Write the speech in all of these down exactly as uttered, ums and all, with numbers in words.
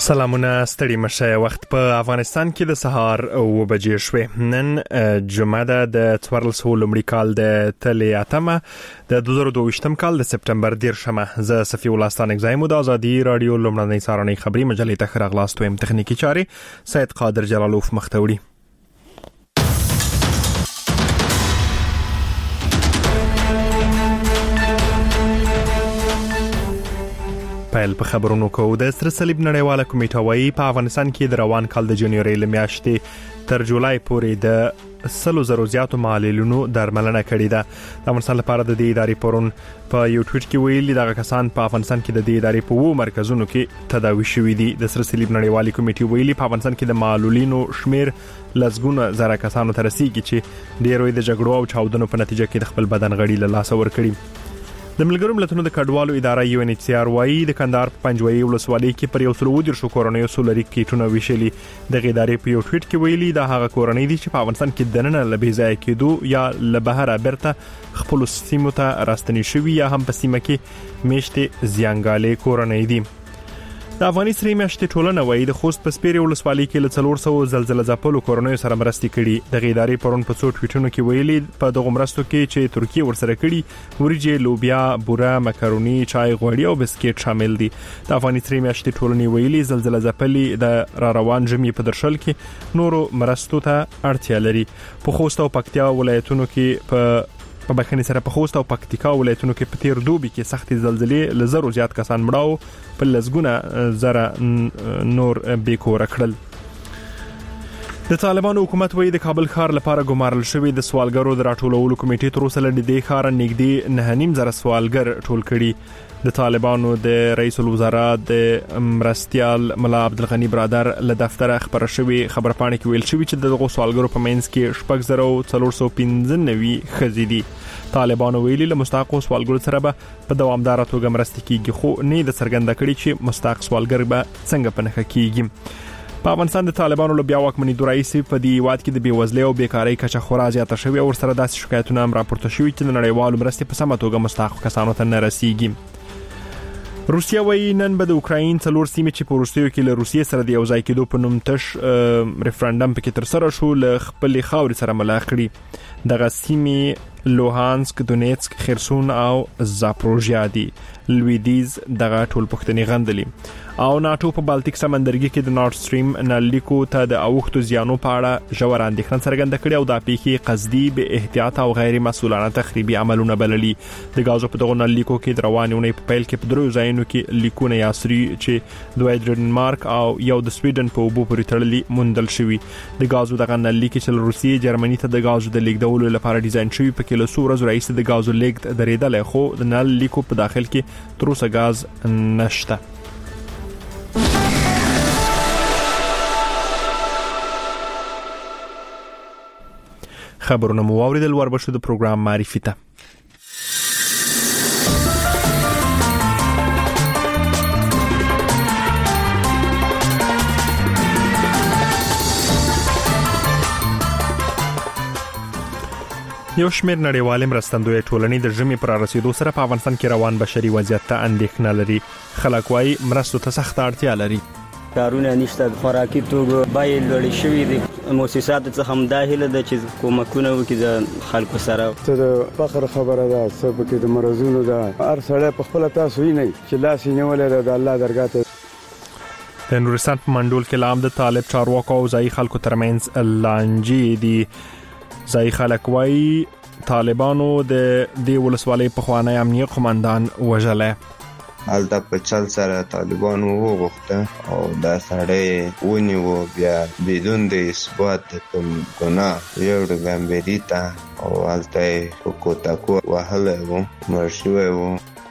سلامونه ستړي مشه. وخت په افغانستان کې د سهار اوه بجې شوې. نن جمعه ده د څوارلس لومړي کال د تلې اتمه د دوه زره دوه ویشتم کال د سپټمبر دیرشمه. زه صفي الله ستانک زایم د ازادي رادیو لومړنۍ سهارنۍ خبري مجلې ته خراغلاست ويم. تخنیکی چارې سید قادر جلالوف مختوړي. پیل په خبرونو کو. د سره صلیب نړیواله کمیټه وايي په افغانستان کې د روان کال د جنوري ل میاشتې تر جولای پورې د سلو زرو زیاتو معلولینو درملنه کړې ده. د افغانستان لپاره د دې ادارې پرون په یو ټویټ کې ویلي دغه کسان په افغانستان کې د دې ادارې په وو مرکزونو کې تداوي شوي دي. د سره صلیب نړیواله کمیټه ویلي په افغانستان کې د معلولینو شمیر لزګونه زره کسانو ته رسیدي چې ډیروي د جګړو او چاودنو په نتیجه کې د خپل بدن غړي له لاسه ورکړي. د ملګرو ملتونو د کډوالو اداره یو ان ایچ سی آر وايي د کندهار په پنځوي ولسوالۍ کې پر یو سل او دیرشو کورنیو سولري کیټونه ویشلي. د ادارې په یو ټویټ کې ویلي دا هغه کورنۍ دي چې په افغانستان کې دننه لبې ځای کېدو یا لبهره برته خپل سیمو ته راستنی شوی یا هم په سیمه کې میشته زیانګالې کورنۍ دي. د افغاني سری میاشتې ټولنه وایي د خوست په سپیري ولسوالۍ کې له څلور سوه زلزلې ځپلو کورنیو سره مرستې کړي. د ادارې پرون په څو ټویټونو کې ویلي په دغه مرستو کې چې ترکیه ورسره کړي وريجې، لوبیا، بوره، مکروني، چای، غوړي او بسکټ شامل دي. د افغاني سری میاشتې ټولنې ویلي زلزلې ځپلې د را روان ژمي په درشل کې نورو مرستو ته اړتیا لري. په خوست او پکتیا ولایتونو کې په په بخښنې سره په خوست او پکتیکا ولایتونو کې په تیر دوبي کې سختي زلزلې ل زرو زیات کسان مړاو په لزګونه زره نور بیکور کړل. د طالبانو حکومت وایي د کابل ښار لپاره ګمارل شوی د سوالګرو د راټولولو کمیټې تر اوسه لدې د ښار نږدې نه نیم زره سوالګر ټول کړي. د طالبانو د رئیس الوزرا د مرستیال ملا عبدالغنی برادر له دفتر خبر شوی خبرپاڼه کې ویل شوی چې دغه سوالګرو په منځ کې شپږ زره او څلور سوه پنځه نوي ښځې دي. طالبانو ویلي له مستحقو سوالګرو سره به په دوامداره توګه مرستې کیږي، خو نه د څرګنده کړي چې مستحق سوالګر به څنګه په نښه کیږي. په افغانستان د طالبانو له بیا واکمنۍ رئیس په دې واد کې د بیوزلۍ او بیکاری کچه خورا زیاته شوې او سره داسې شکایتونه هم راپورته شوي چې د نړیوالو مرستې په سمه توګه مستحق کسانو ته نه رسیږي. روسیا وایي نن به د اوکراین څلور سیمې چې په وروستیو کې له روسیې سره د یو ځای کېدو په نوم تش ریفرنډم پکې تر سره شو له خپلې خاورې سره ملا کړي. دغه سیمې لوهانسک، دونیتسک، خرسون او زاپروژیا دي. لویدیز دغه ټول پښتني غندلي. او ناتو په بالټیک سمندرګي کې د نورد سټریم نلیکو ته د اوښتو زیانو په اړه ژور اندېښنه څرګنده کړې او دا پیښې قصدي به احتیاط او غیر مسؤلانه تخریبي عملونه بللي. د غازو په دغه نلیکو کې د روانې اونۍ په پیل کې په درو ځایونو کې لیکونه یاسري چې دوی د ډنمارک او یو د سویډن په اوبو پورې تړلي موندل شوي. د غازو دغه نلیک چې روسیې جرمني ته د غازو د لیږدولو لپاره ډیزاین شوی په کې له څو ورځې راهیسې د غازو لیږد درېدلی، خو د نلیکو په داخل کې تر اوسه غاز نشته. خبرونه مو واوریدل، وربشو د پروګرام معرفي ته. یو شمېر نړیوالې مرستندویه ټولنې د ژمي پر رسیدو سره په افغانستان کې روان بشري وضعیت ته اندېښنه لري. خلک وايي مرستو ته سخت اړتیا لري. کارونه نشته، خوراکي توکو بیې لوړې شوې دي. مؤسسات څخه هم دا هیله ده چې کومکونه وکړي د خلکو سره. ته د فخر خبره ده، سبب کې د مرزونو ده. هر سړی په خپل تاسو ویني چې لاس یې نیولې ده د الله درګاه ته. د نورستان په منډول کې لام د طالب چارواکو او ځایي خلکو ترمنځ لانجې دي. ځایي خلک وايي طالبانو د دې ولسوالۍ پخوانی امنیه قومندان وژلی. هلته په چل سره طالبانو وغوښته او دا سړی ونیو بیا بدون د اثبات د کوم ګناه یو ډګمبري ته او هلته یې کوتاکو وهلی و، مړ شوی و.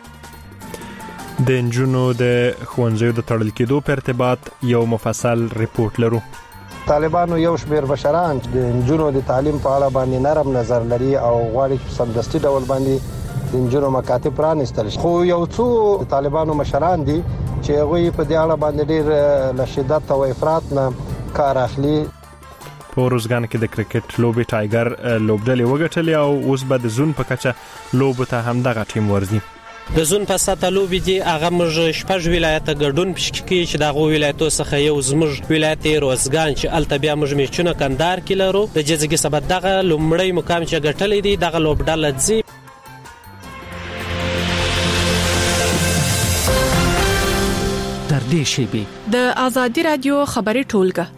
د نجونو د ښوونځیو د تړل کېدو په ارتباط یو مفصل ریپورت لرو. طالبانو یو شمېر بشران د نجونو د تعلیم په اړه باندې نرم نظر لري او غواړي چې سمدستي ډول باندې د نجونو مکاتب پرانیستل شي. خو یو څو طالبانو مشران دي چې هغوی په دې اړه باندې ډېر له شدت او افراط نه کار اخلي. په روزګان کې د کرکټ لوبې ټایګر لوبډلې وګټلې او اوس به د زون په کچه لوبو ته هم دغه ټیم ورځي. د زون په ساته لوبي دي هغه موږ شپږ ولایت ګډون پشکې چې دغه ولایتو څخه یو زموږ ولایت روزګان چې الته بیا موږ میچونه کندهار کې لرو د جزګي سبب دغه لومړی مقام چې ګټلې دي دغه لوبډاله ځي. در دې شیبي د آزادي رادیو خبري ټولګه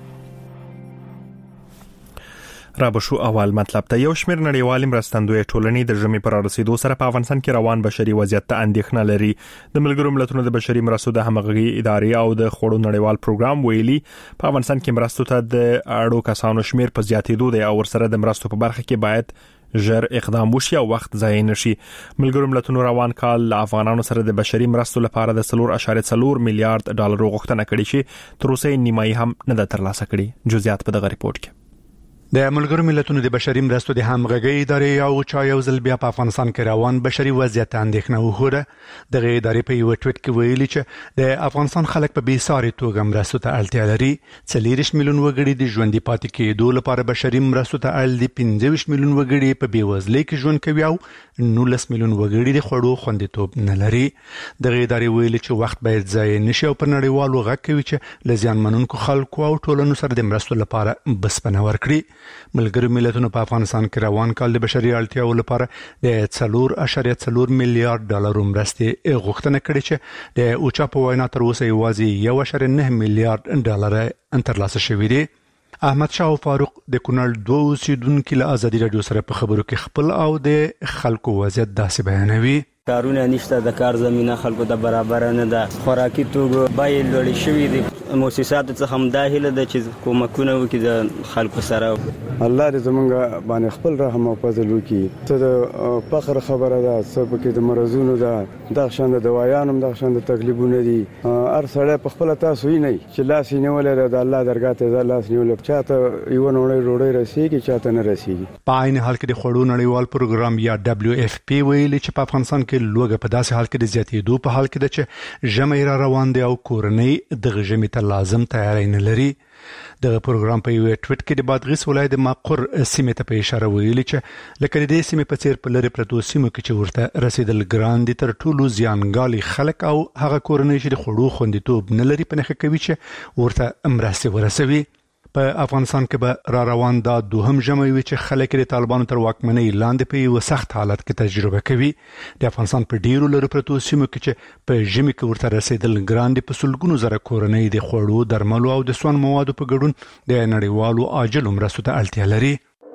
را بشو اول مطلب ته یو شمېر نړیوال مرستندوی ټولنې د ژمي پر رسیدو سره په افغانستان کې روان بشري وضعیت ته اندېښنه لري. د ملګرو ملتونو د بشري مرستو د همغږي ادارې او د خوړو نړیوال پروګرام ویلي په افغانستان کې مرستو ته د اړو کسانو شمېر په زیاتېدو دی او ورسره د مرستو په برخه کې باید ژر اقدام وشي او وخت ضایع نشي. ملګرو ملتونو روان کال له افغانانو سره د بشري مرستو لپاره د څلور اعشاریه څلور میلیارډ ډالر غوښتنه کړې چې تر اوسه نیمایي هم نه ده ترلاسه کړې. جزئیات په دغه ریپورت کې. د ملګرو ملتونو د بشري مرستو د همغږي ادارې او چا یو ځل بیا په افغانستان کې روان بشري وضعیت اندېښنه وښوده. د ادارې په یو ټویټ کې ویلي چې د افغانستان خلک په بیساري توګه مرستو ته اړتیا لري. څلور میلیون وګړي د ژوندۍ پاتې کېدو لپاره بشري مرستو ته اړ دي. پنځه میلیون وګړي په بیوزلۍ کې ژوند کوي او نولس میلیون وګړي د خوړو خوندیتوب نه لري. د ادارې ویلي چې وخت باید ضایع نشي او په نړیوالو غږ کوي چې لزیان منونکو خلکو او ټولنو سره د مرستو لپاره بسپنه ورکړي. ملګرو ملتونو په افغانستان کې روان کال د بشري اړتیاو لپاره د څلور اعشاریه څلور میلیارډ ډالر مرستې غوښتنه کړې چې د اوچا په وینا تر اوسه یوازې یو اعشاریه نه میلیارډ ډالر ترلاسه شوي دي. احمد شاه فاروق د کونړ دوه اوسیدونکو له آزادي رادیو سره په خبرو کې خپل او د خلکو وضعیت داسې بیانوي. کارونه نشته، د کار زمينه خلکو د برابر نه ده، خوراکي توګه بیې لوړې شوې دي. مؤسسات څخه هم داخله د چې کومکونه وکړي د خلکو سره. الله دې زمونږ باندې خپل رحم او فضل وکړي. ته د فخر خبره ده، څه پکې د مرزونو ده، د شان د دوايانو د شان د تکلیفونه دي. هر سړی په خپل تاسو یې نه چې لاس یې نیولې د الله درګاه ته لاس نیولې چاته یو نوړې روړې رسیږي چاته نه رسیږي. په عین حال کې د خوړو نړیوال پروګرام یا دبليو اف پی ویلي چې په افغانستان کې لوګه په داسې حال کې د زیاتېدو په حال کې ده چې ژمي را روان دي او کورنۍ د ژمي ته لازم تیاری نه لري. دغه پروګرام په یو ټویټ کې د بادغیس ولایت د ماقر سیمې ته په اشاره ویلي چې لکه د دې سیمې په څیر په لری پرتو سیمو کې چې ورته رسیدل ګران دي تر ټولو زیانګالي خلک او هغه کورنۍ چې د خوړو خوندیتوب نه لري په نخښه کوي چې ورته مرسته ورسوي. په افغانستان کې به را روان دا دوهم ژمی وي چې خلک د طالبانو تر واکمنۍ لاندې په یو سخت حالت کې تجربه کوي. د افغانستان په ډیرو لرو پرتو سیمو کې چې په ژمي کې ورته رسیدل ګران دي په سلګونو زره کورنۍ د خوړو، درملو او د سون موادو په ګډون د نړیوالو عاجل مرستو ته اړتیا لري.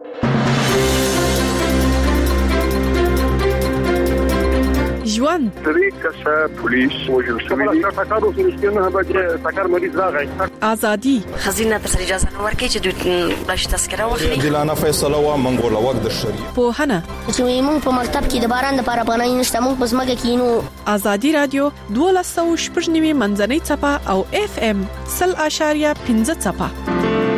ژوند طریقه پولیس وجل شوی تاکارو سرشتنه به تاکار مریض راغی. ازادي خزینه تر اجازه نه ورکړي چې دوی باش تذکره واخلي. دلانه فیصله و منګول وخت د شری په هنه چې موږ په مکتب کې د باران لپاره پناه نشته، موږ په زمګه کې نو. آزادي رادیو دولس سوه شپږ نوي منځنۍ چپه او اف ام سل اشاریه پنځه چپه.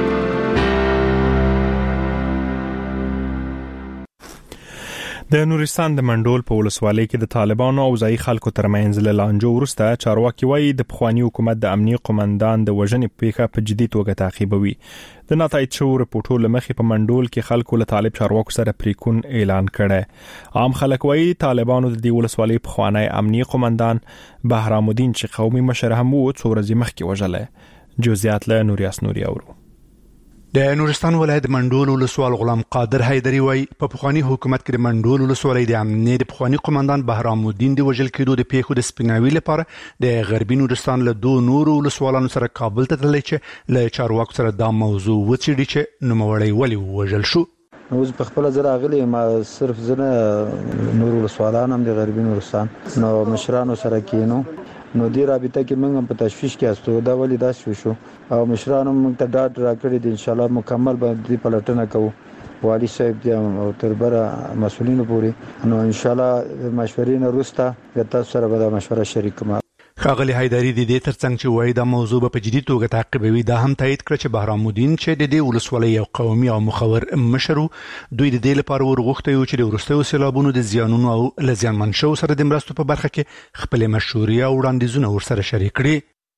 د نورستان د منډول په ولسوالۍ کې د طالبانو او ځایي خلکو ترمنځ له لانجو وروسته چارواکي وایي د پخوانی حکومت د امنیي قومندان د وژنې پیښه په جدي توګه تعقیبوي. د ناتایید شو رپورټو لمخې په منډول کې خلکو له طالب چارواکو سره پریکون اعلان کړي. عام خلک وایي طالبانو د دې ولسوالۍ پخوانی امنیي قومندان بهرام الدین چې قومي مشر هم وو څو ورځې مخکې وژلی. جزئیات له نوریاس نوري اورو. د نورستان ولایت منډول ولسوال غلام قادر حیدری وای په پخوانی حکومت کې د منډول ولسوالۍ د امنیت د پخوانی قومندان بهرام الدین د وژل کېدو د پیښو د سپیناوي لپاره د غربي نورستان له دوه نورو ولسوالانو سره کابل ته تللی چې له چارواکو سره دا موضوع وڅېړي چې نوموړی ولې وژل شو. اوس په خپل ځای راغلی ما صرف زنه نور ولسوالان هم د غربي نورستان نو مشرانو سره کینو نو دی رابطه کې موږ په تشویش کې استو دا ولې دا شو شو او مشرانو موږ ته ډاډ راکړی دی ان شاء الله مکمل باندې پلټنه کوو والی صاحب دی او تربره مسؤلینو پورې نو ان شاء الله مشورې نه وروسته تاسو سره به دا مشوره شریکوم. ښاغلی حیدری د دې ترڅنګ چې وایي دا موضوع به په جدي توګه تعقیبوي دا هم تایید کړ چې بهرام الدین چې د دې ولسوالۍ یو قومي او مخور مشر دوی د دې لپاره ورغوښتي چې د وروستیو سیلابونو د زیانونو او له زیانمن شوو سره د مرستو په برخه کې خپل مشورې او وړاندیزونه ورسره شریک کړي.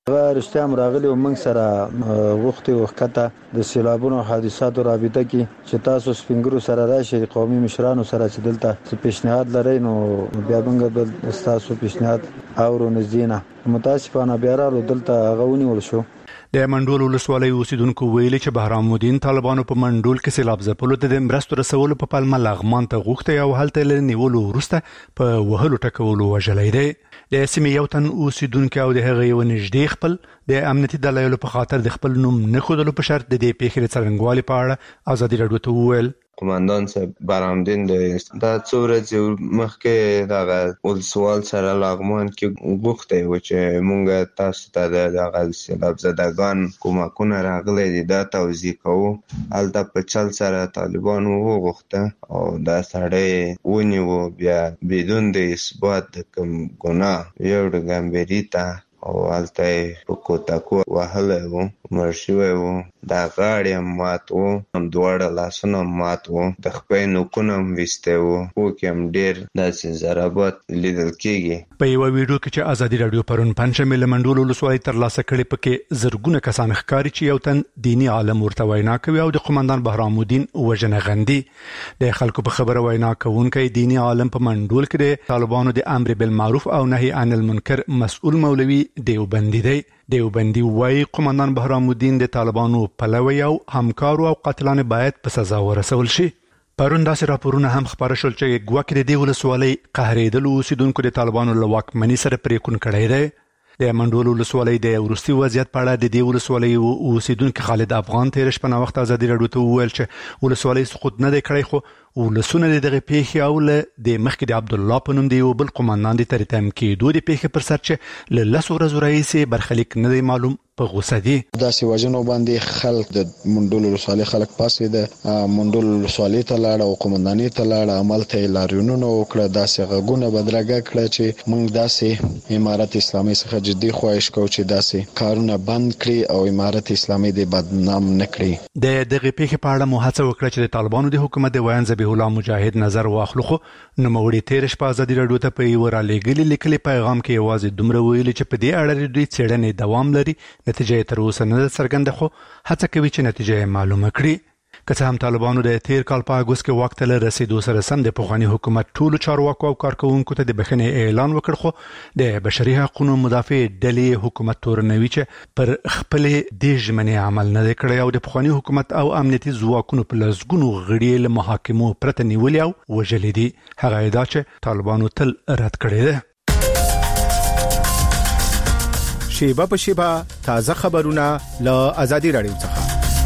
رښتیا هم راغلي او موږ سره وختي وخته د سیلابونو حادثاتو رابطه کې چې تاسو سپینګرو سره راشي قومي مشرانو سره چې دلته پیشنهاد لري نو بیا موږ به تاسو پیشنهاد اورو نزدینه متاسفانه بیا راغلو دلته غونی ول شو. د منډول ولسوالۍ اوسیدونکو ویلي چې بهرام الدین طالبانو په منډول کې سیلاب ځپلو ته د مرستو رسولو په پلمه لغمان ته غوښتي او هلته له نیولو وروسته په وهلو ټکولو وژلی دی. د سیمې یو تن اوسیدونکو او د هغې یو نږدې خپل د امنیتي دلایلو په خاطر د خپل نوم نه ښودلو په شرط د دې پیښې د څرنګوالي په اړه ازادي راډیو ته وویل. قومندان صاحب بهرام الدین د دا څو ورځې مخکې دغه ولسوال سره لغمان کې غوښتی و چې مونږ تاسو ته د دغه سیلاب زدګان کومکونه راغلی دي دا توضیح کوو. هلته په چل سره طالبانو وغوښته او دا سړی ونیو بیا بدون د اثبات د کوم ګناه یو ګمبري ته او هلته په کوتکو وهلی و مړ شوی و دا غاړې هم مات و هم دواړه لاسونه هم مات و د خپې نوکونه هم ویستی و پوکې هم ډېر داسې ضربات لیدل کېږي. په یوه ویډیو کې چې ازادي راډیو پرون پنجشنبې له منډول ولسوالۍ ترلاسه کړې پکې زرګونه کسان ښکاري چې یو تن دیني عالم ورته وینا کوي او د قومندان بهرام الدین وژنه غندي. د خلکو په خبره وینا کوونکی دیني عالم په منډول کې د طالبانو د امر بالمعروف او نهي عن المنکر مسؤل مولوي دیوبندي دی. دیوبندي وايي قومندان بهرام الدین د طالبانو پلوی او همکارو او قاتلان باید په سزا ورسول شي. پرون داسې راپورونه هم خبره شول چې ګواکې د دې ولسوالۍ قهرېدلو اوسیدونکو د طالبانو له واکمنۍ سره پرېکون کړی دی. د منډول ولسوالۍ د وروستي وضعیت په اړه د دې ولسوالۍ اوسیدونکي خالد افغان تېره شپه ناوخته ازادي راډیو ته وویل چې ولسوالۍ سقوط نه دی کړی خو ولسونه د دغه پیښې او له د مخکې د عبدالله په نوم د یو بل قومندان د تریتم کېدو د پیښې پر سر چې له لسو ورځو راهیسې برخلیک نه دی معلوم په غوسه دي. داسې وژنو باندې خلک د منډول ولسوالۍ خلک پاڅېده منډول ولسوالۍ ته لاړه او قومندانۍ ته لاړه همالته یې لاریونونه وکړه داسې غږونه بدرګه کړه چې موږ داسې امارت اسلامي څخه جدي خواهش کوو چې داسې کارونه بند کړي او امارت اسلامي دې بدنام نه کړي. د دغه پیښې په اړه مو هڅه وکړه چې د طالبانو د حکومت د ویان ذبیح الله مجاهد نظر واخلو خو نوموړي تېره شپه ازادي راډیو ته په یوه رالیږلي لیکلي پیغام کې یوازې دومره ویلي چې په دې اړه د دوی څېړنې دوام لري نتیجه یې تر اوسه نه ده څرګنده خو هڅه کوي چې نتیجه یې معلومه کړي. که څه هم طالبانو د تیر کال په اګوست کې واک ته له رسېدو سره سم د پخواني حکومت ټولو چارواکو او کارکوونکو ته د بښنې اعلان وکړ خو د بشري حقوقو مدافع ډلې حکومت تورنوي چې پر خپلې دې ژمنې عمل نه دی کړی او د پخواني حکومت او امنیتي ځواکونو په لسګونو غړي له محاکمو پرته نیولي او وژلي دي. هغه ادعا چې طالبانو تل رد کړې ده. شیبه په شیبه تازه خبرونه له ازادي راډیو څخه.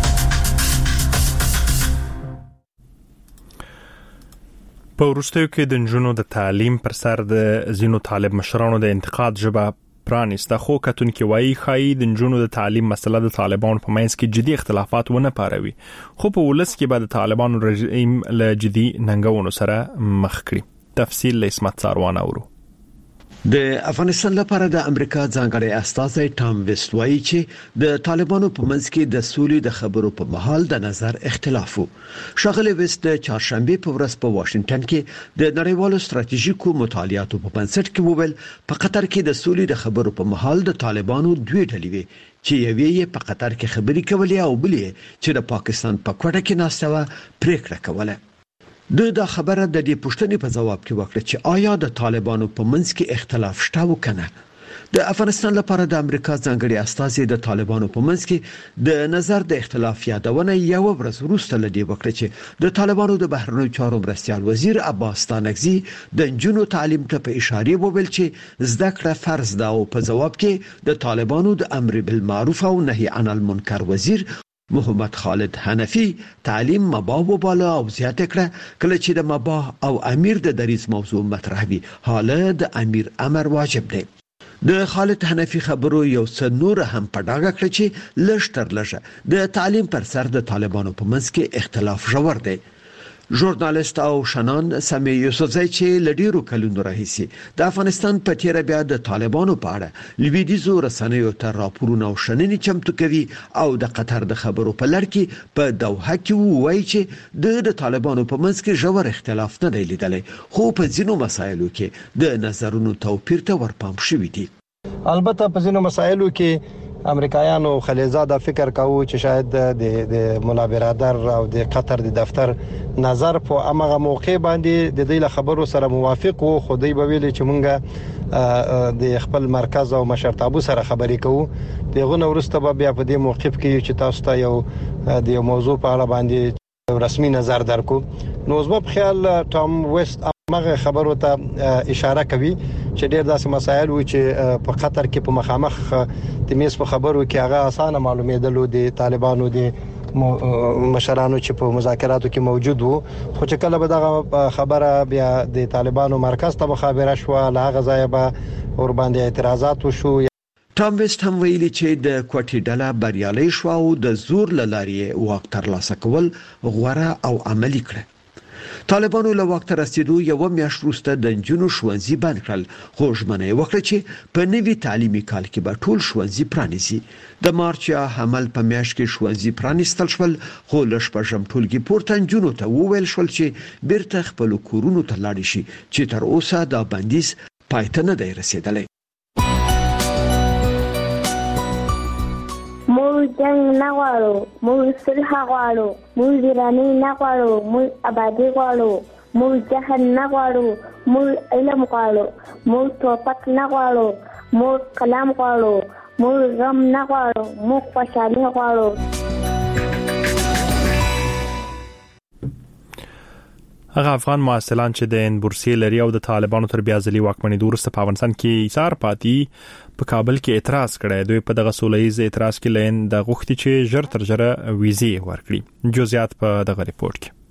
په وروستیو کې د نجونو د تعلیم پر سر د ځینو طالب مشرانو د انتقاد ژبه پرانیسته خو کتونکي وایي ښایي د نجونو د تعلیم مسله د طالبانو په منځ کې جدي اختلافات ونه پاروي خو په ولس کې به د طالبانو رژیم له جدي ننګونو سره مخ کړي. تفصیل له اسمت ساروان اورو. د افغانستان لپاره د امریکا ځانګړی استازی ټام ویسټ وایي چې د طالبانو په منځ کې د سولې د خبرو په مهال د نظر اختلاف وو. ښاغلی ویسټ د چهارشنبه په ورځ په واشنگټن کې د نړیوالو ستراتیژیکو مطالعاتو په بنسټ کې وویل په قطر کې د سولې د خبرو په مهال د طالبانو دوه ډلې وي چې یوې یې په قطر کې خبرې کولې او بلې چې د پاکستان په کوټه کې ناسته و پریکړه کوله. د دا خبره د دې پوښتنې په جواب کې وکړه چې آیا د طالبانو په منځ کې اختلاف شته و کنه. د افغانستان لپاره د امریکا ځانګړي استازي د طالبانو په منځ کې د نظر د اختلاف یادونه یو ورځ وروسته لدی وکړه چې د طالبانو د بهرنیو چارو مرستیال وزیر عباس ستانکزي د نجونو تعلیم ته په اشاره وویل چې زده کړه فرض ده او په جواب کې د طالبانو د امر بالمعروف او نهي عن المنکر وزیر محمد خالد حنفی تعلیم مباح وباله او زیاته کړه کله چې د مباح او امیر د دریز موضوع مطرح وي حاله د امیر امر واجب دی. د خالد حنفی خبرو یو څه نور هم په ډاګه کړ چې لږ تر لږه د تعلیم پر سر د طالبانو په منځ کې اختلاف ژور دی. ژورنالیست او شنان سامي یوسفزی چې لډیرو کلونو راهیسي د افغانستان په تیر بیا د طالبانو په اړه لویدیزو رسنیو ته راپورونه او شننې چمتو کوي او د قطر د خبرو په لړ کې په دوحه کې وایي چې د طالبانو په منځ کې ژور اختلاف نه دی لیدلی خو په ځینو مسایلو کې د نظرونو توپیر ته ورپام شوی دی. البته په ځینو مسایلو کې امریکایانو خلیزاده فکر کاوه چې شاید د د مولا برادر او د قطر د دفتر نظر په هغه موقع باندې د دې خبرو سره موافق وو، خو دوی به ویل چې مونږه د خپل مرکز او مشرتابو سره خبرې کوو. دغه نو ورسته به بیا په دې موقف کې چې تاسو ته یو د موضوع په اړه باندې رسمي نظر درکو. نو زما په خیال ټام ویست هغه خبرو ته اشاره کوي چې ډېر داسې مسایل و چې په قطر کې په مخامخ د میز په خبرو کې هغه اسانه معلومېدلو د طالبانو د مشرانو چې په مذاکراتو کې موجود وو، خو چې کله به دغه خبره بیا د طالبانو مرکز ته مخابره شو، له هغه ځای به ور باندې اعتراضات وشو. ټام ویسټ هم ویلي چې د کوټي ډله بریالي شو او د زور لارې واک ترلاسه کول غوړه او عملی کړ. طالبانو له وخت رسیدو یو میاشت وروسته د جنو ښوونځي بند کړل، خو ژمنه وکړه چې په نوي تعلیمي کال کې به ټول ښوونځي پرانیزي. د مارچ یا حمل په میاشت کې ښوونځي پرانیستل شول، خو له شپږم ټولګي پورته جنو ته وویل شول چې بیرته خپل کورونو ته لاړ شي، چې تر اوسه دا بندیز پای ته نه دی رسیدلی. موږ جنگ نه غواړو، موږ صلح غواړو، موږ ویراني نه غواړو، موږ آبادي غواړو، موږ جهل نه غواړو، موږ علم غواړو، موږ توپک نه غواړو، موږ کلام غواړو، موږ غم نه غواړو، موږ خوشحالي غواړو. هغه افغان محصلان چې د ان بورسي لري او د طالبانو تر بیا ځلې واکمنۍ وروسته په افغانستان کې ایثار پاتې په کابل کې اعتراض کړی. دوی په دغه سولهییز اعتراض کې لین د غوښتي چې ژر تر ژره ویزې ورکړي. جزئیات په دغه ریپورت کې.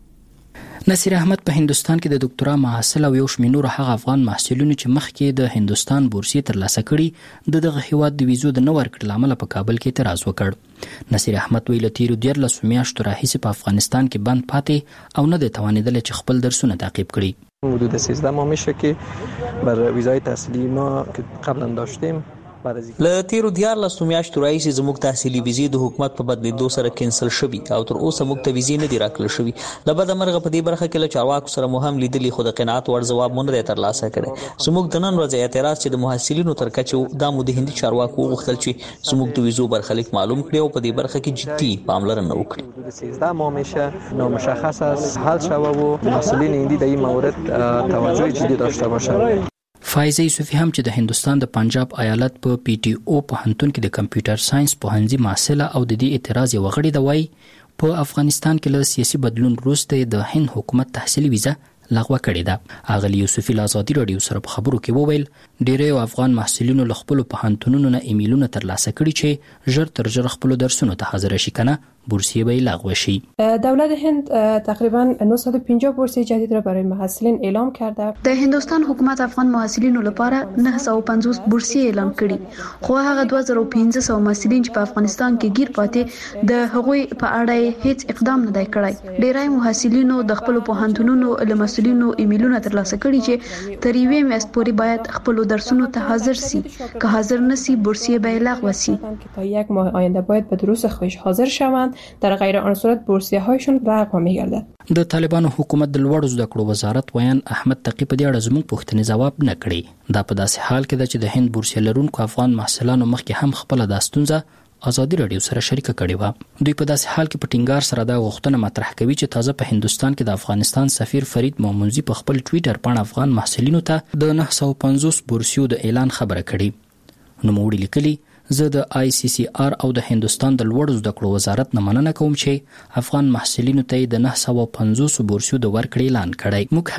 نصیر احمد په هندستان کې د ډاکټرا محصل او یو شمېر هغه افغان محصلینو چې مخکې د هندستان بورسي ترلاسه کړي د دغه هیواد د ویزو د نه ورکړل لامل په کابل کې اعتراض وکړ. نصیر احمد ویل تیر دیارلس میاشتو راهیسې په افغانستان کې بند پاتې او نه د توانیدل چې خپل درسونه تعقیب کړي. حدود سیزده ماه میشه که بر ویزای تحصیلی ما قبلا داشتیم له تیرو دیارلسو میاشتو راهیسې زموږ تحصیلي ویزې د حکومت په بدلیدو سره کینسل شوي او تر اوسه موږ ته ویزې نه دي راکړل شوي. له بده مرغه په دې برخه کې له چارواکو سره مو هم لیدلي، خو د قناعت وړ ځواب مو نه دی ترلاسه کړی. زموږ د نن ورځې اعتراض چې د محصلینو تر کچې دا مو د هندي چارواکو وغوښتل چې زموږ د ویزو برخلیک معلوم کړي او په دې برخه کې جدي پاملرنه وکړي. سیزده ماه میشه نامشخص است حل شوه و مسئولین هندی در این مورد توجه جدی داشته باشند. فایزه یوسفی هم چې د هندستان د پنجاب ایالت په پی ټی او پوهنتون کې د کمپیوټر ساينس پوهنځي محصله او د دې اعتراض یو غړي دی، وایي په افغانستان کې له سیاسي بدلون وروسته د هند حکومت تحصیلي ویزه لغوه کړې ده. اغلی یوسفی له ازادي رادیو سره په خبرو کې وویل ډېری افغان محصلینو له خپل پوهنتونونو نه ایمیلونه ترلاسه کړي چې ژر تر ژره خپل درسونو ته حاضر شي، کنه بورسیه به لغو شي. دولت هند تقریبا نهصد و پنجاه بورسیه جدید را برای محصلین اعلام کرده. د هندستان حکومت افغان محصلینو لپاره نهصد و پنځوس بورسیه اعلام کړي، خو هغه دوه زره و پنځه سوه محصلین چې په افغانستان کې گیر پاتې د هغوی په اړه هیڅ اقدام نه دی کړی. ډیری محصلینو د خپل پوهنتونونو له مسؤلینو ایمیلونه ترلاسه کړي چې تر یوې میاشتې پورې باید خپل درسونو ته حاضر سي، که حاضر نسی بورسیه به لغو سي. تا یک ماه آینده باید به دروس خودش حاضر شوند، در غیر آن صورت بورسیه هایشون لغو می‌گردد. د طالبانو حکومت د لوړو زده کړو وزارت ویان احمد تقی په دې اړه زموږ پوښتنې ځواب نه کړي. دا په داسې حال کې ده چې د هند بورسیه لرونکو افغان محصلانو مخکې هم خپل د ستونزه ازادي رادیو سره شریک کړي و. دوی په داسې حال کې په ټینګار سره دا غوښتنه مطرح کوي چې تازه په هندستان کې د افغانستان سفیر فرید مومنزي په خپل ټوئیټر باندې افغان محصلینو ته د نهصد و پنځوس بورسیو د اعلان خبره کړي. نو موږ لیکلي زه د آی سی سی آر او د هندستان د لوړو زده کړو وزارت نه مننه کوم چې افغان محصلینو ته د نهصد و پنځوس بورسیو د ورکړې اعلان کړی. موږ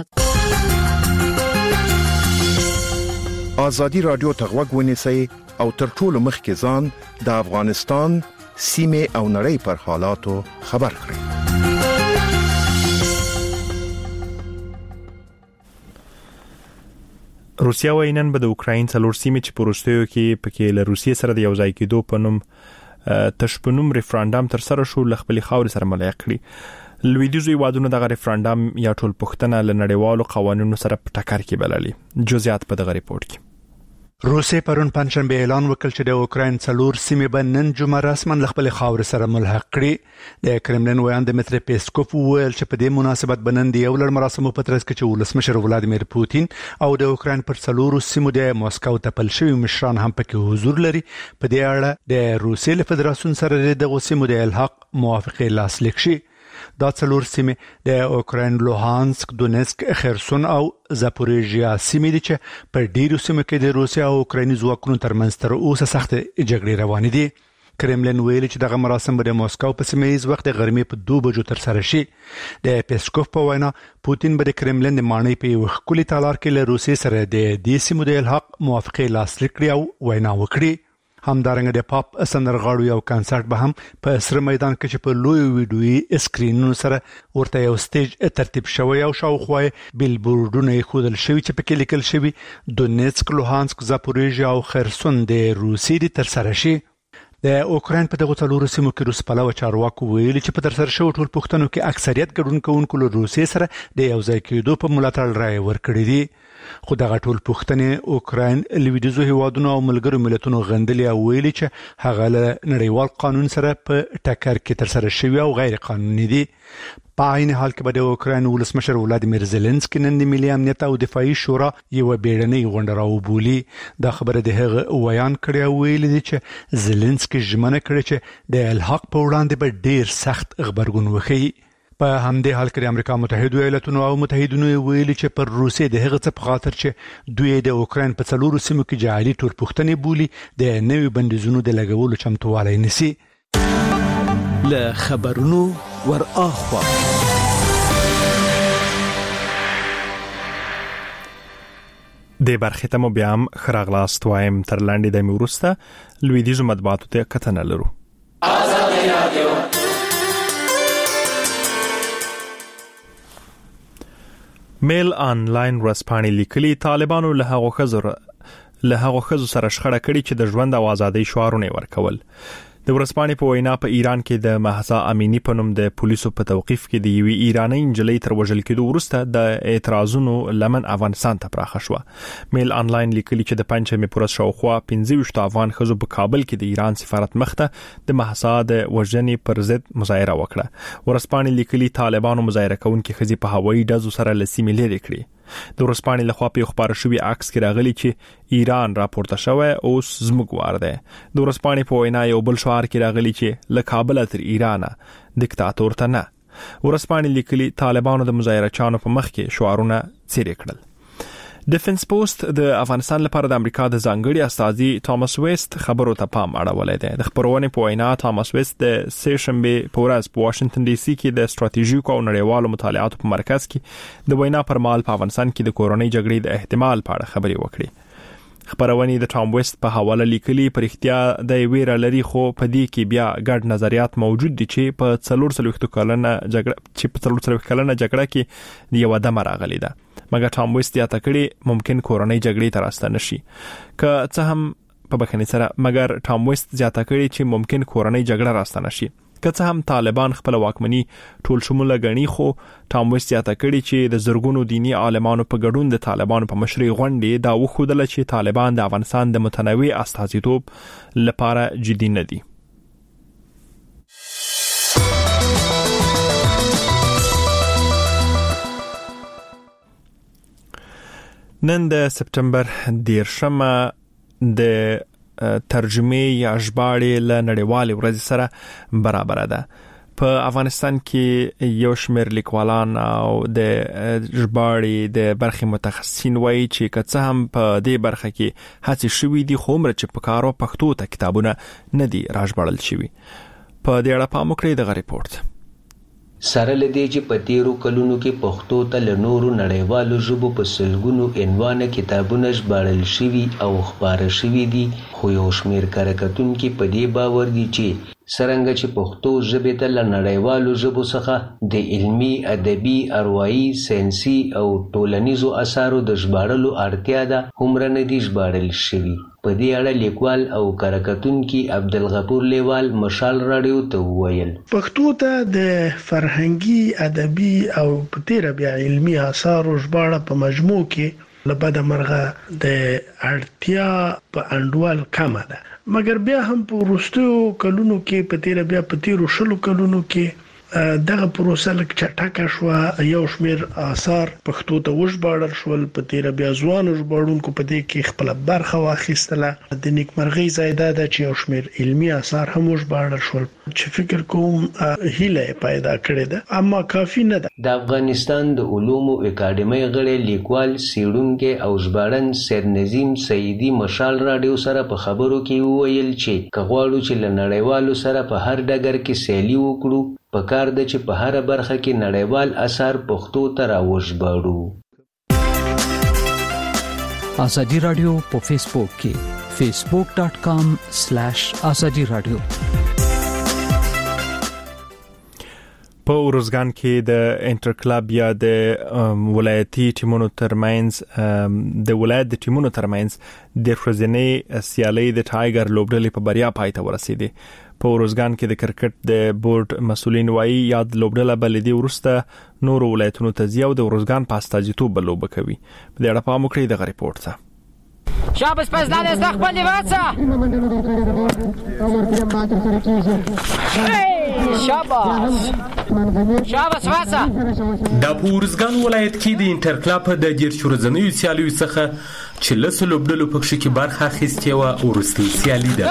ازادي رادیو ته غوږ ونیسئ او تر ټولو مخکې ځان د افغانستان سیمه او نړۍ پر حالاتو خبر کړئ. روسیا وايي نن به د اوکراین څلور سیمې چې په وروستیو کې پکې له روسیې سره د یو ځای کېدو په نوم تشپنوم ریفرانډم تر سره شو ل خپل خاور سره ملایق کړي. لویدیزو هیوادونو دغه ریفرانډم یا ټول پښتنه ل نړیوالو قوانینو سره په ټکر کې بللي. جزئیات په دغه ریپورت کې. روسیې پرون پنځشنبه اعلان وکړ چې د اوکراین څلور سیمې به نن جمعه رسما له خپل خاورې سره ملحق کړي. د کرملین ویان دمیتری پیسکوف وویل چې په دې مناسبت به نن د یو لړ مراسمو په ترڅ کې چې ولسمشر ولادیمیر پوتین او د اوکراین پر څلورو سیمو د موسکو تپل شوي مشران هم پکې حضور لري. په دې اړه د روسیې له فدراسیون سره د سیمو د الحاق موافقې لاسلیک شي. دا څلور سیمې د اوکراین لوهانسک، دونیسک، خرسون او زاپوریژیا سیمې دي چې په ډیرو سیمو کې د روسیا او اوکرایني ځواکونو ترمنځ تر اوسه سخت جګړې روانې دي. کرملین ویلي چې دغه مراسم به د موسکو په سیمه ییز وخت د غرمې په دوه بجو تر سره شي. د پیسکوف په وینا پوتین به د کرملین د ماڼۍ په یو ښکلي تالار کې له روسیې سره د دې سیمو د الحاق موافقې لاسلیک کړي او وینا وکړي. همدارنګه د پاپ سندرغاړو یو کنسرت به هم په سره میدان کې چې په لوی ویډیوي اسکرینونو سره ورته یو سټیج ترتیب شوی او شاوخوا بیلبورډونه یې ښودل شوي چې پکې لیکل شوي دونیتسک، لوهانسک، زاپوریژیا او خرسون د روسیې دي ترسره شي. د اوکراین په دغه څلورو سیمو کې روس پلوه چارواکو ویلي چې په ترسره شوو ټول پوښتنو کې اکثریت ګډون کوونکو له روسیې سره د یو ځای کېدو په ملاتړ رایې ورکړې دي. خو دغه ټول پوښتنې اوکراین لویدیځو هیوادونو او ملګرو ملتونو غندلې او ویلي چې هغه له نړیوال قانون سره په ټکر کې ترسره شوي او غیر قانوني دي. په عین حال کې به د اوکراین ولسمشر ولادیمیر زيلنسکي نن د ملي امنیت او دفاعي شورا یو بیړنۍ غونډه راوبولي. دا خبره د هغه ویان کړی او ویلي دي چې زيلنسکي ژمنه کړې چې د الحاق په وړاندې به ډیر سخت غبرګون وکړي. په همدې حال کې د امریکا متحده ایالاتونو او متحدینو ویلي چې پر روسیې د هغه څه په خاطر چې دوی د اوکراین په څلورو سیمو کې جعلي تورپوښتنې بولي د نوي بندیزونو د لګولو چمتووالی نیسي. له خبرونو ور اخوا د برخې ته مو بیا هم خراغلاست وایم. تر لاندې د میورسته لویدیزو مطبوعاتو ته کتنه لرو. آزادي رادیو میل آنلاین ورځپاڼې لیکلي طالبانو له هغو ښځو له هغو ښځو سره شخړه کړې چې د ژوند او ازادۍ شعارونه ورکول. د ورځپاڼې په وینا په ایران کې د مهسا امینی په نوم د پولیسو په توقیف کې د یوې ایرانی نجلۍ تر وژل کېدو وروسته د اعتراضونو لمن افغانستان ته پراخه شوه. میل آنلاین لیکلي چې د پنځمې پورس شاوخوا پنځه ویشت افغان ښځو په کابل کې د ایران سفارت مخته د مهسا د وژنې پر ضد مظاهره وکړه. ورځپاڼې لیکلي طالبانو مظاهره کوونکي ښځې په هوایي ډزو سره له سیمې لرې کړې. د ورځپاڼې لخوا په خبر شوی عکس کې راغلی چې ایران راپورته شوی اوس زموږ وار دی. د ورځپاڼې په وینا یو بل شعار کې راغلی چې له کابل تر ایران دیکتاتور ته نه. ورځپاڼې لیکلي طالبانو د مظاهره چانو په مخ کې شعارونه څیرې کړل. ډیفنس پوسټ د افغانستان لپاره د امریکا د ځانګړي استازي ټامس ویست خبرو ته پام اړولی دی. د خبرونې په وینا ټامس ویست د سه شنبه په ورځ په واشنگټن ډي سي کې د ستراتیژیکو او نړیوالو مطالعاتو په مرکز کې د وینا پر مهال په افغانستان کې د کورونی جګړې د احتمال په اړه خبرې وکړې. خبرونه د ټام ویست په حواله لیکلي پر اختیا د ویره لري خو په دې کې بیا ګډ نظریات موجود دي چې په څلور سلويختو کلنه جګړه چې په څلور سلويختو کلنه جګړه کې یو دمه راغلی ده. مګر ټام ویست یا تکړه ممکن کورونی جګړې ته راستنه شي. که څه هم په بخښنې سره مګر ټام ویست زیاته کړي چې ممکن کورونی جګړه راستنه شي. که څه هم طالبان خپل واکمني ټول شموله غني خو ټام ویست زیاته کړي چې د زرګونو دینی عالمانو په ګډون د طالبانو په مشرۍ غونډې دا وښودل چې طالبان د افغانستان د متنوع استازیتوب لپاره جدي نه دي. نن د سپتمبر دیرشمه د ترجمه یا ژباړې له نړیوالې ورځې سره برابر ده. په افغانستان کې یو شمېر لیکوالان او د ژباړې د برخې متخصصین وایي چې که څه هم په دې برخه کې هڅې شوي دي خو عمره چې په کارو پښتو ته کتابونه نه دي راژباړل شوي. په دې اړه پام وکړئ دغه ریپورت. سره لدی چې په تیرو کلونو کې پښتو ته له نورو نړیوالو ژبو په سلګونو عنوانه کتابونه ژباړل شوي او خپاره شوي دي خو یو شمېر کره کتونکي په دې باور دي چې څرنګه چې پښتو ژبې ته له نړیوالو ژبو څخه د علمي، ادبي، اروايي، ساینسي او ټولنیزو اثارو د ژباړلو اړتیا ده هومره نه دي ژباړل شوي. په دې اړه لیکوال او کارکتونکي عبدالغفور لیوال مشال راډیو ته وویل پښتو ته د فرهنګي، ادبي او په تیره بیا علمي اثارو ژباړه په مجموع کې لبد مرغه د اړتیا په انډوال کم ده، مګر بیا هم په وروستیو کلونو کې په تیر بیا په تیرو شلو کلونو کې دغه پروسه لک چټکه شو، یو شمیر آثار پښتو ته وژباړل شول، په تیر بیا ځوان ژباړونکو په دې کې خپل برخه واخیستله. د نیکمرغي زیاده ده چې یو شمیر علمی آثار هم وژباړل شول چې فکر کوم هیله پیدا کړې ده، اما کافی نه ده. د افغانستان د علومو اکاډمۍ غړي لیکوال سیړونکو او ژباړن سید نظیم سیدی مشال رادیو سره په خبرو کې وویل چې کغواړو چې لنړیوالو سره په هر ډګر کې سیالي وکړو، په کار ده چې په هر برخه کې نړیوال اثار پښتو ته راوژباړو. ازادي رادیو په فیسبوک کې فیسبوک ډاٹ کام سلیش ازادي رادیو. په اروزګان کې د انټر کلب یا د ولایتي ټیمونو ترمنځ د ولایت د ټیمونو ترمنځ د فرزنې سیالي د ټایګر لوبډلې په بریا پای ته ورسېده. په اروزګان کې د کرکټ د بورډ مسولین وايي یاد لوبډله بلدي ورسته نور ولایتونو ته زیاو د اروزګان په استازیتوب لوب کوي. په دې اړه پام وکړئ د ریپورت ته. شاباس پس دا استقبال واسه شاباس شاباس واسه د پورزګان ولایت کې د انټر کلب د جیر شورزنوي سیالیو څخه چې لسو لوبډلو په کې برخه اخیستې و ورستي سیالي ده.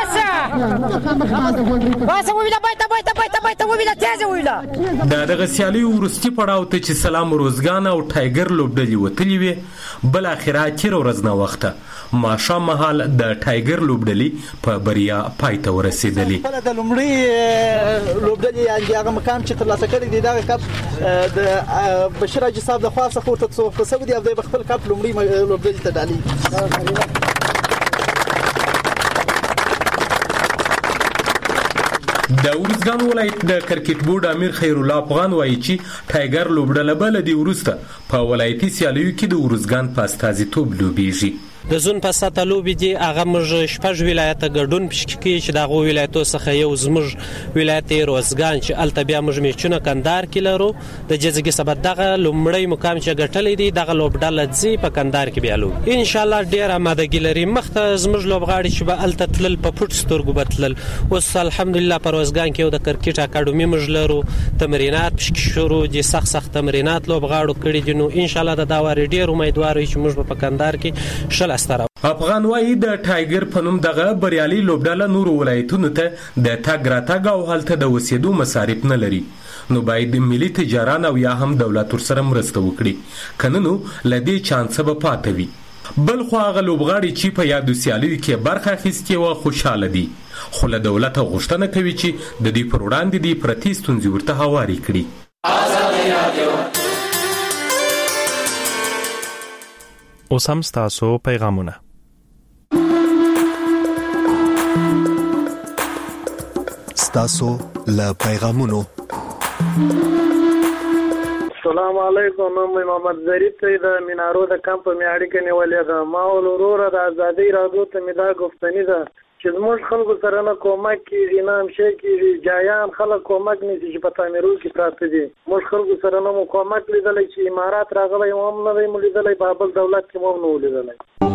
واسه ویلا بایته بایته بایته بایته ویلا تیزه ویلا دا دغه سیالي ورستي پړاو ته چې سلام روزګان او ټایګر لوبډلې وتلې وي، بل اخره چیرې ورځ نه وخته ماښام مهال د ټایګر لوبډلې په بریا پای ته ورسېدلې. د لومړي لوبډلې یعنې هغه مقام چې ترلاسه کړی دی دغه کپ د بشیر حاجي صاحب د خوا څخه ورته څو قصه دی او د خپل کپ لومړي لوبډلې ته ډالي. د اورزګان ولایت د کرکټ بورډ امیر خیر الله افغان وایي چې ټایګر لوبډله بل دی ورسته په ولایتي سیالیو کې د اورزګان په استازیتوب لوبېږي. د زون په ساته لوبې دي هغه موږ شپږ ولایته ګډون پښکې کې چې دغه ولایتو څخه یو زموږ ولایت روزګان چې الته بیا موږ میچونه کندهار کې لرو د جزګي سبب دغه لومړی مقام چې ګټلې دي دغه لوبډله ځي په کندهار کې بیا لو ان شاء الله ډیر آمادګي لري مخته زموږ لوبغاړي چې به الته تلل په پټ سترګو بتلل. اوس الحمدلله په روزګان کې یو د کرکټ اکاډمي موږ لرو، تمرینات پښکې شروع دي، سخت سخت تمرینات لوبغاړو کړي دي، نو ان شاء الله د دا وری ډیر امیدوار یو چې موږ په کندهار کې شل افغان وایي د ټایګر په نوم دغه بریالي لوبډله نور ولایتونو ته د تګ راتګ او هلته د اوسېدو مصارف نه لري، نو باید ملي تجاران او یا هم دولت ورسره مرسته وکړي، کنه نو لدې چانس به پاتې وي. بل خو هغه لوبغاړي چې په یادو سیالیو کې برخه اخیستې و خوشاله دي، خو له دولت غوښتنه کوي چې د دې پر وړاندې د پرتی ستونزې ورته هواري کړي. اوس هم ستاسو پیغامونه. ستاسو له پیغامونو. السلام علیکم، نوم محمد ظریف ته د مینارو د کمپ میاړي کې نیولې ده. ما ولورور د ازادي رادیو ته می دا گفتنی ده چې موږ خلکو سره نه کومک کیږي، نه هم شي کیږي، جایان خلک کومک نه چې په تعمیرو کې پراته دي. موږ خلکو سره نه کومک لیدل چې امارات راغلي هم نه وي لیدل، بابل دولت کې هم نه لیدل.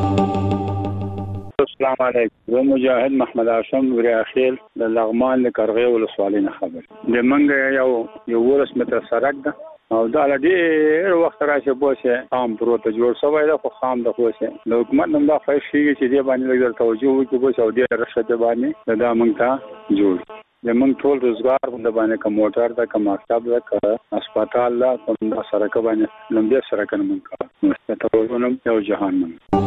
السلام علیکم، زه مجاهد محمد هاشم ورياخیل د لغمان له کرغې ولسوالۍ نه خبر. د منګ یو یو ورس متر سړک ده او دا ډېر وخت راشه بوسه عام پروت جوړ شوی دا خو خام د خوسه د حکومت نن دا فایش کیږي چې دې باندې لږ توجه وکړي بوسه او دې رشد باندې دا موږ ته جوړ د موږ ټول روزګار باندې کوم موټر دا کوم مکتب دا کوم هسپتال لا کوم سرک باندې لمبه سرک نه موږ مستته ونم یو جهان موږ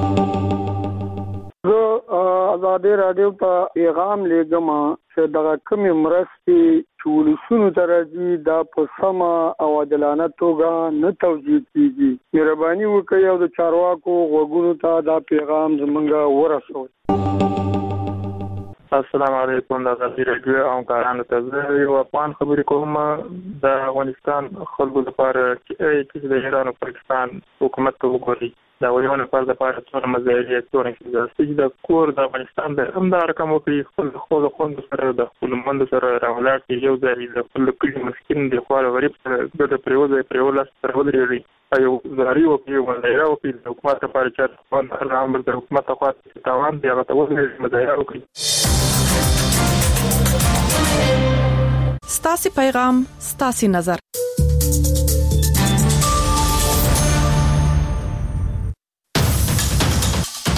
زه آزادي رادیو په پیغام لګم چې دغه کوم مرستې ټولسونو درځي دا په سم او عادلانه توګه نه توجیه کیږي. مهرباني وکړئ او د چارواکو غوږونو ته دا پیغام زمونږ ورسوئ. السلام علیکم د غزي رادیو او کارانو ته یو افغان خبرې کوم د افغانستان خلکو لپاره چې د ایران او پاکستان حکومت ته وګوري دا ولونه پر د پاره څو مزایي څو چې د کور د افغانستان د همدار کوم کې خپل خپل خوند سره د خپل مند سره راولات یو ځای د خپل کلی مسكين د خپل غریب سره د پریوځي پریولاس سره ودرېږي ایو زاري او کې ولایره او کې د حکومت لپاره چې په امر د حکومت لپاره تاوان دی هغه ته ودرېږي مزایي او کې ستاسي پیغام ستاسي نظر